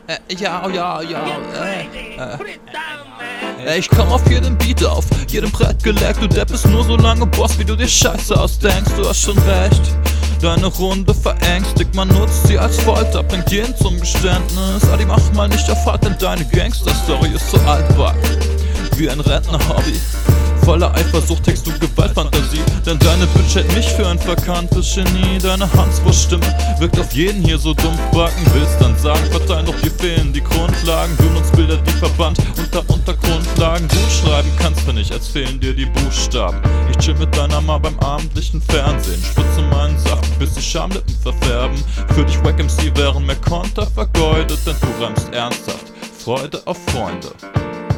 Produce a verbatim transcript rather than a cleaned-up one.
Äh, ja, ja, ja, äh, äh. Ey, ich komm auf jeden Beat auf, jedem Brett gelegt. Du Depp bist nur so lange Boss, wie du dir Scheiße ausdenkst. Du hast schon recht, deine Runde verängstigt. Man nutzt sie als Folter, bringt jeden zum Geständnis. Adi, mach mal nicht auf hart, denn deine Gangster-Story ist so altbacken wie ein Rentner-Hobby. Voller Eifersucht trägst du Gewaltfantasie, denn deine Bitch hält mich für ein verkanntes Genie. Deine Hanswurst-Stimme wirkt auf jeden hier so dumpf backen. Willst dann sagen, verteilen, doch dir fehlen die Grundlagen. Wühlen uns Bilder, die verbannt unter Untergrundlagen. Du schreiben kannst du nicht, als fehlen dir die Buchstaben. Ich chill mit deiner Ma beim abendlichen Fernsehen, spritze meinen Saft, bis die Schamlippen verfärben. Für dich Wack M C wären mehr Konter vergeudet, denn du reimst ernsthaft. Freude auf Freunde.